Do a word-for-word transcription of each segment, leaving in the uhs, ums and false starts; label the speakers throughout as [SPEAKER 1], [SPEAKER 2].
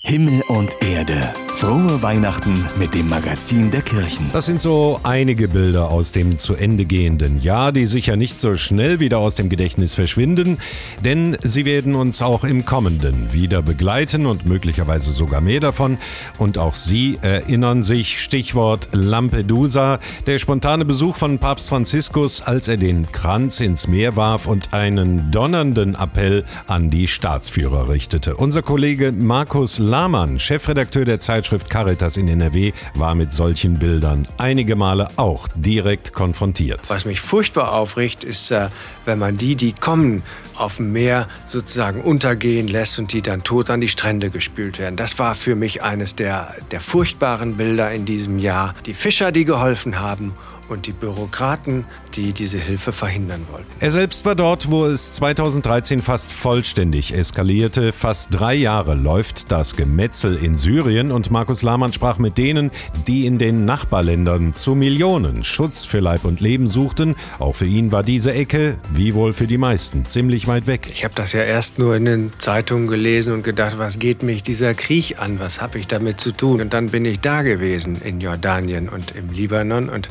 [SPEAKER 1] Himmel und Erde. Frohe Weihnachten mit dem Magazin der Kirchen.
[SPEAKER 2] Das sind so einige Bilder aus dem zu Ende gehenden Jahr, die sicher nicht so schnell wieder aus dem Gedächtnis verschwinden, denn sie werden uns auch im kommenden wieder begleiten und möglicherweise sogar mehr davon. Und auch Sie erinnern sich, Stichwort Lampedusa, der spontane Besuch von Papst Franziskus, als er den Kranz ins Meer warf und einen donnernden Appell an die Staatsführer richtete. Unser Kollege Markus Lahmann, Chefredakteur der Zeitschrift Caritas in N R W, war mit solchen Bildern einige Male auch direkt konfrontiert.
[SPEAKER 3] Was mich furchtbar aufregt, ist, wenn man die, die kommen, auf dem Meer sozusagen untergehen lässt und die dann tot an die Strände gespült werden. Das war für mich eines der, der furchtbaren Bilder in diesem Jahr. Die Fischer, die geholfen haben, und die Bürokraten, die diese Hilfe verhindern wollten.
[SPEAKER 2] Er selbst war dort, wo es zweitausenddreizehn fast vollständig eskalierte. Fast drei Jahre läuft das Gemetzel in Syrien und Markus Lahmann sprach mit denen, die in den Nachbarländern zu Millionen Schutz für Leib und Leben suchten. Auch für ihn war diese Ecke, wie wohl für die meisten, ziemlich weit weg.
[SPEAKER 3] Ich habe das ja erst nur in den Zeitungen gelesen und gedacht, was geht mich dieser Krieg an? Was habe ich damit zu tun? Und dann bin ich da gewesen in Jordanien und im Libanon und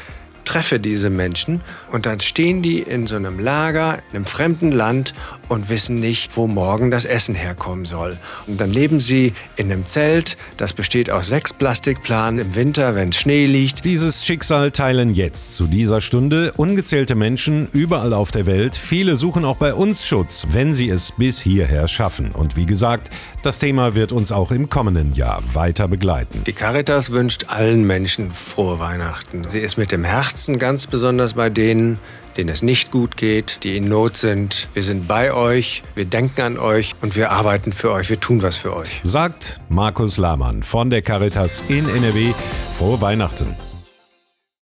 [SPEAKER 3] treffe diese Menschen und dann stehen die in so einem Lager, in einem fremden Land und wissen nicht, wo morgen das Essen herkommen soll. Und dann leben sie in einem Zelt, das besteht aus sechs Plastikplanen im Winter, wenn Schnee liegt.
[SPEAKER 2] Dieses Schicksal teilen jetzt zu dieser Stunde ungezählte Menschen überall auf der Welt. Viele suchen auch bei uns Schutz, wenn sie es bis hierher schaffen. Und wie gesagt, das Thema wird uns auch im kommenden Jahr weiter begleiten.
[SPEAKER 3] Die Caritas wünscht allen Menschen frohe Weihnachten. Sie ist mit dem Herzen ganz besonders bei denen, denen es nicht gut geht, die in Not sind. Wir sind bei euch, wir denken an euch und wir arbeiten für euch, wir tun was für euch.
[SPEAKER 2] Sagt Markus Lahmann von der Caritas in N R W. Frohe Weihnachten.